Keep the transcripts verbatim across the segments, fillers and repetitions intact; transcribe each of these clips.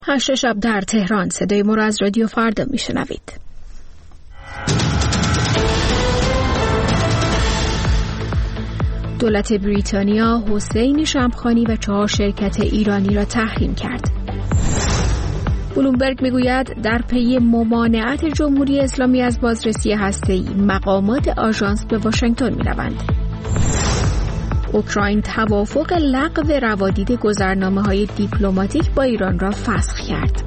هشت شب در تهران، صدای ما را از رادیو فردا میشنوید. دولت بریتانیا حسین شمخانی و چهار شرکت ایرانی را تحریم کرد. بلومبرگ میگوید در پی ممانعت جمهوری اسلامی از بازرسی هسته‌ای مقامات آژانس به واشنگتن میروند. اوکراین توافق لغو روادید گذرنامه‌های دیپلماتیک با ایران را فسخ کرد.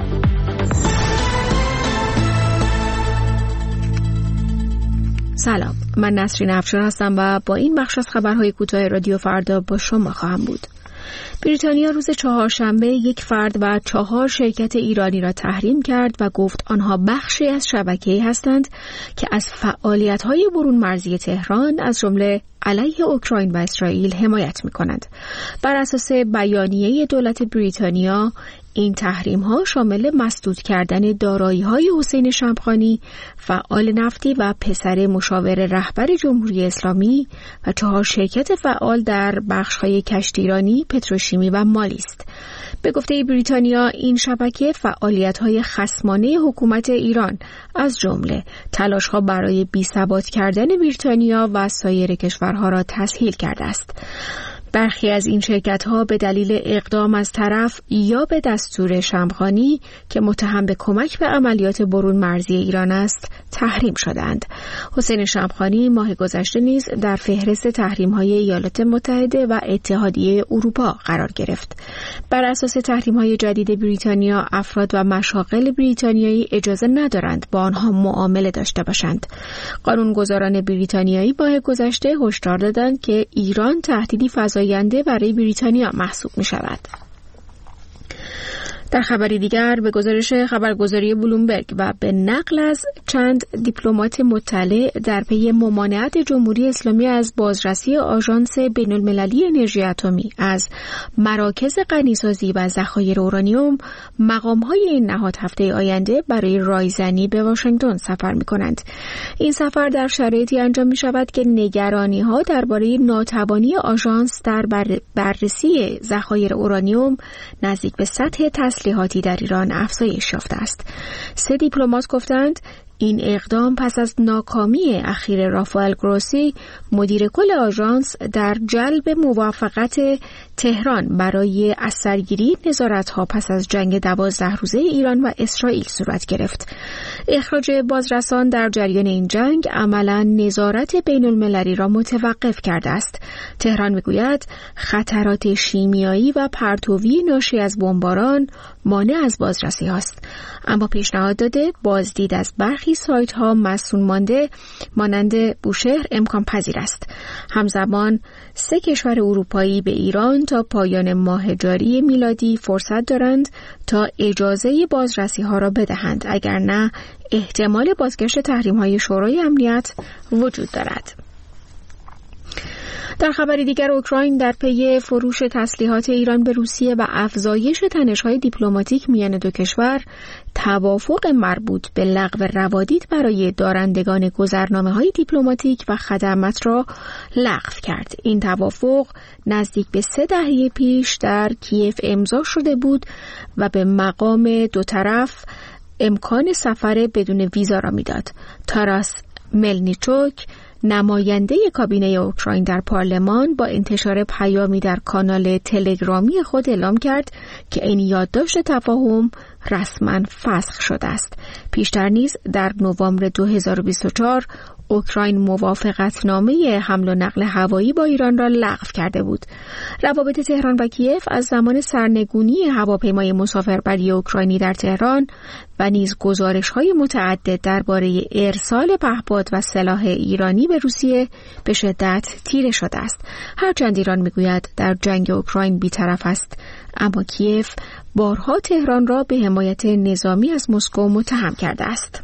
سلام، من نسرین افشار هستم و با این بخش از خبرهای کوتاه رادیو فردا با شما خواهم بود. بریتانیا روز چهارشنبه یک فرد و چهار شرکت ایرانی را تحریم کرد و گفت آنها بخشی از شبکه‌ای هستند که از فعالیت‌های برون مرزی تهران از جمله علیه اوکراین و اسرائیل حمایت می‌کنند. بر اساس بیانیه دولت بریتانیا این تحریم‌ها شامل مسدود کردن دارایی‌های حسین شمخانی، فعال نفتی و پسر مشاور رهبر جمهوری اسلامی و چهار شرکت فعال در بخش‌های کشتیرانی، پتروشیمی و مالی است. به گفته بریتانیا این شبکه فعالیت‌های خصمانه حکومت ایران از جمله تلاش‌ها برای بی‌ثبات کردن بریتانیا و سایر کشورها را تسهیل کرده است. برخی از این شرکت‌ها به دلیل اقدام از طرف یا به دستور شمخانی که متهم به کمک به عملیات برون مرزی ایران است تحریم شدند. حسین شمخانی ماه گذشته نیز در فهرست تحریم‌های ایالات متحده و اتحادیه اروپا قرار گرفت. بر اساس تحریم‌های جدید بریتانیا افراد و مشاغل بریتانیایی اجازه ندارند با آنها معامله داشته باشند. قانونگذاران بریتانیایی ماه گذشته هشدار دادند که ایران تهدیدی فضایی برای بریتانیا محسوب می شود. در خبری دیگر به گزارش خبرگزاری بلومبرگ و به نقل از چند دیپلمات مطلع در پی ممانعت جمهوری اسلامی از بازرسی آژانس بین‌المللی انرژی اتمی از مراکز غنیسازی و ذخایر اورانیوم، مقام‌های این نهاد هفته آینده برای رایزنی به واشنگتن سفر می‌کنند. این سفر در شرایطی انجام می‌شود که نگرانی‌ها درباره ناتوانی آژانس در بر... بررسی ذخایر اورانیوم نزدیک به سطح تسلیحاتی در ایران افزایش یافته است. سه دیپلمات گفتند این اقدام پس از ناکامی اخیر رافائل گروسی مدیر کل آژانس در جلب موافقت تهران برای از سرگیری نظارت‌ها پس از جنگ دوازده روزه ایران و اسرائیل صورت گرفت. اخراج بازرسان در جریان این جنگ عملاً نظارت بین‌المللی را متوقف کرده است. تهران میگوید خطرات شیمیایی و پرتویی ناشی از بمباران مانع از بازرسی است، اما پیشنهاد داده بازدید از برخی سایت ها مسئول مانده مانند بوشهر امکان پذیر است. همزمان سه کشور اروپایی به ایران تا پایان ماه جاری میلادی فرصت دارند تا اجازه بازرسی ها را بدهند، اگر نه احتمال بازگشت تحریم های شورای امنیت وجود دارد. در خبری دیگر اوکراین در پی فروش تسلیحات ایران به روسیه و افزایش تنش‌های دیپلماتیک میان دو کشور توافق مربوط به لغو روادید برای دارندگان گذرنامه‌های دیپلماتیک و خدمات را لغو کرد. این توافق نزدیک به سه دهه پیش در کیف امضا شده بود و به مقام دو طرف امکان سفر بدون ویزا را میداد. تاراس ملنیچوک نماینده کابینه اوکراین در پارلمان با انتشار پیامی در کانال تلگرامی خود اعلام کرد که این یادداشت تفاهم رسما فسخ شده است. پیشتر نیز در نوامبر دو هزار و بیست و چهار اوکراین موافقتنامه حمل و نقل هوایی با ایران را لغو کرده بود. روابط تهران و کیف از زمان سرنگونی هواپیمای مسافربری اوکراینی در تهران و نیز گزارش‌های متعدد درباره ارسال پهپاد و سلاح ایرانی به روسیه به شدت تیره شده است. هرچند ایران میگوید در جنگ اوکراین بی‌طرف است، اما کیف بارها تهران را به حمایت نظامی از مسکو متهم کرده است.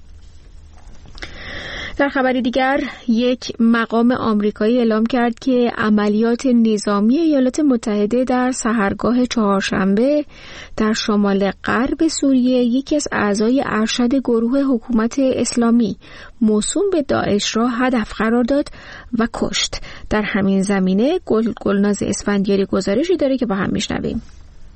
در خبری دیگر یک مقام آمریکایی اعلام کرد که عملیات نظامی ایالات متحده در سحرگاه چهارشنبه در شمال غرب سوریه یکی از اعضای ارشد گروه حکومت اسلامی موسوم به داعش را هدف قرار داد و کشت. در همین زمینه گل گلناز اسفندیاری گزارشی داره که با هم میشنویم.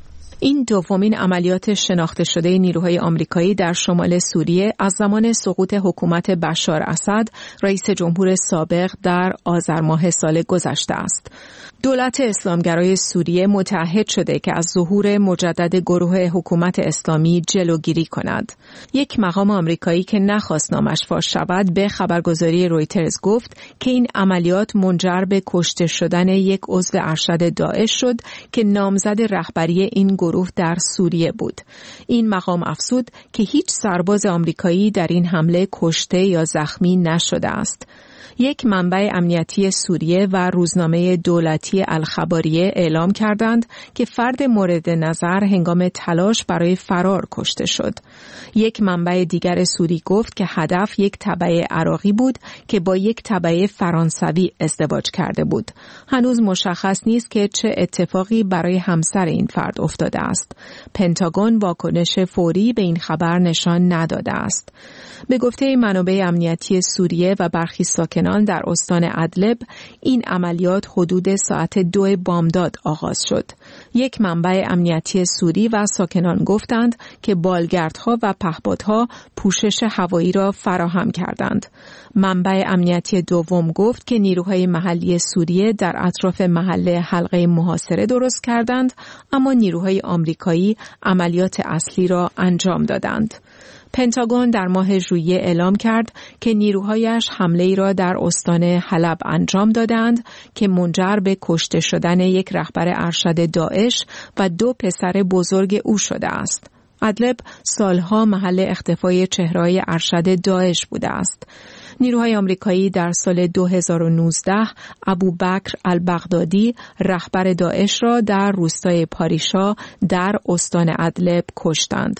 این دومین عملیات شناخته شده نیروهای آمریکایی در شمال سوریه از زمان سقوط حکومت بشار اسد رئیس جمهور سابق در آذر ماه سال گذشته است. دولت اسلامگرای سوریه متعهد شده که از ظهور مجدد گروه حکومت اسلامی جلوگیری کند. یک مقام آمریکایی که نخواست نامش فاش شود به خبرگزاری رویترز گفت که این عملیات منجر به کشته شدن یک عضو ارشد داعش شد که نامزد رهبری این گروه در سوریه بود. این مقام افزود که هیچ سرباز آمریکایی در این حمله کشته یا زخمی نشده است. یک منبع امنیتی سوریه و روزنامه دولتی الخباریه اعلام کردند که فرد مورد نظر هنگام تلاش برای فرار کشته شد. یک منبع دیگر سوری گفت که هدف یک تبع عراقی بود که با یک تبع فرانسوی ازدواج کرده بود. هنوز مشخص نیست که چه اتفاقی برای همسر این فرد افتاده است. پنتاگون واکنش فوری به این خبر نشان نداده است. به گفته منابع امنیتی سوریه و برخی ساکنان در استان ادلب، این عملیات حدود ساعت دو بامداد آغاز شد. یک منبع امنیتی سوری و ساکنان گفتند که بالگردها و پهپادها پوشش هوایی را فراهم کردند. منبع امنیتی دوم گفت که نیروهای محلی سوریه در اطراف محل حلقه محاصره درست کردند، اما نیروهای آمریکایی عملیات اصلی را انجام دادند. پنتاگون در ماه ژوئیه اعلام کرد که نیروهایش حمله‌ای را در استان حلب انجام دادند که منجر به کشته شدن یک رهبر ارشد داعش و دو پسر بزرگ او شده است. ادلب سالها محل اختفای چهره‌های ارشد داعش بوده است. نیروهای آمریکایی در سال دو هزار و نوزده ابوبکر البغدادی رهبر داعش را در روستای پاریشا در استان ادلب کشتند.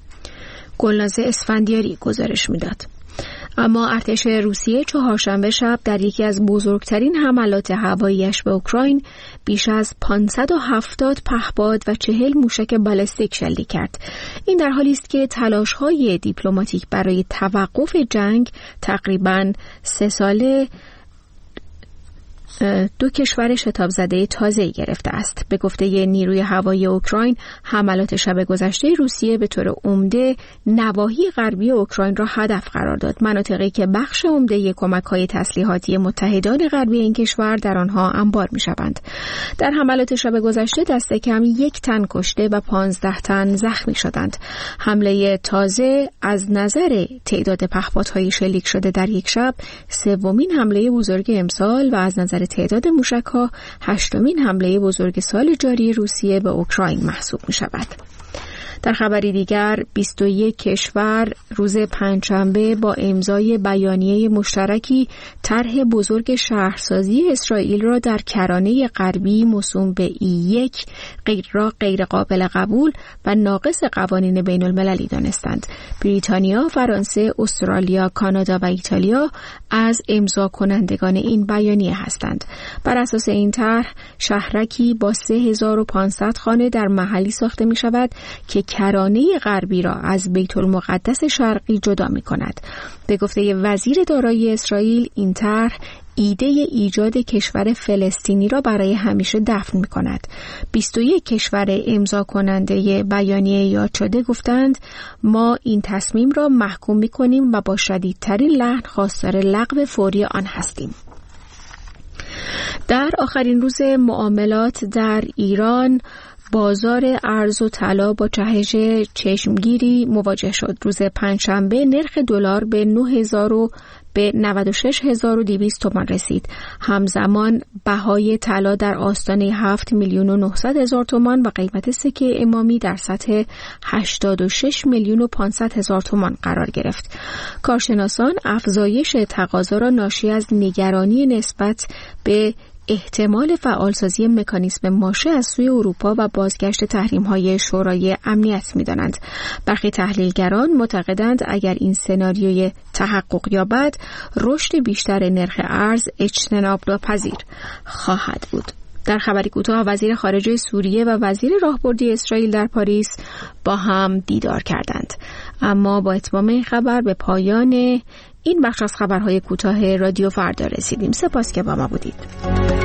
گلناز اسفندیاری گزارش میداد. اما ارتش روسیه چهارشنبه شب در یکی از بزرگترین حملات هوایی‌اش به اوکراین بیش از پانصد و هفتاد پهپاد و چهل موشک بالستیک شلیک کرد. این در حالی است که تلاش‌های دیپلماتیک برای توقف جنگ تقریباً سه ساله دو کشور شتاب زده تازه‌ای گرفته است. به گفته نیروی هوایی اوکراین، حملات شب گذشته روسیه به طور عمده نواحی غربی اوکراین را هدف قرار داد، مناطقی که بخش عمده کمک‌های تسلیحاتی متحدان غربی این کشور در آنها انبار می‌شوند. در حملات شب گذشته دست کم یک تن کشته و پانزده تن زخمی شدند. حمله تازه از نظر تعداد پهپادهای شلیک شده در یک شب سومین حمله بزرگ امسال و از نظر تعداد موشک‌ها هشتمین حمله بزرگ سال جاری روسیه به اوکراین محسوب می‌شود. در خبری دیگر، بیست و یک کشور روز پنجشنبه با امضای بیانیه مشترکی طرح بزرگ شهرسازی اسرائیل را در کرانه غربی موسوم به ای یک غیر را غیر قابل قبول و ناقض قوانین بین المللی دانستند. بریتانیا، فرانسه، استرالیا، کانادا و ایتالیا از امضا کنندگان این بیانیه هستند. بر اساس این طرح، شهرکی با سه هزار و پانصد خانه در محلی ساخته می شود که کرانه غربی را از بیت المقدس شرقی جدا می کند. به گفته وزیر دارایی اسرائیل، این طرح ایده ایجاد کشور فلسطینی را برای همیشه دفن می کند. بیست و یک کشور امضا کننده بیانیه یاد شده گفتند ما این تصمیم را محکوم می کنیم و با شدیدترین لحن خواستار لغو فوری آن هستیم. در آخرین روز معاملات در ایران، بازار ارز و طلا با جهش چشمگیری مواجه شد. روز پنجشنبه نرخ دلار به نه هزار و به نود و شش هزار و دویست تومان رسید. همزمان بهای طلا در آستانه هفت میلیون و نهصد هزار تومان و قیمت سکه امامی در سطح هشتاد و شش میلیون و پانصد هزار تومان قرار گرفت. کارشناسان افزایش تقاضا را ناشی از نگرانی نسبت به احتمال فعالسازی مکانیسم ماشه از سوی اروپا و بازگشت تحریم‌های شورای امنیت می‌دانند. برخی تحلیلگران معتقدند اگر این سناریوی تحقق یابد، رشد بیشتر نرخ ارز اجتناب ناپذیر خواهد بود. در خبری کوتاه، وزیر خارجه سوریه و وزیر راهبردی اسرائیل در پاریس با هم دیدار کردند. اما با اتمام این خبر به پایان این بخش از خبرهای کوتاه رادیو فردا رسیدیم. سپاس که با ما بودید.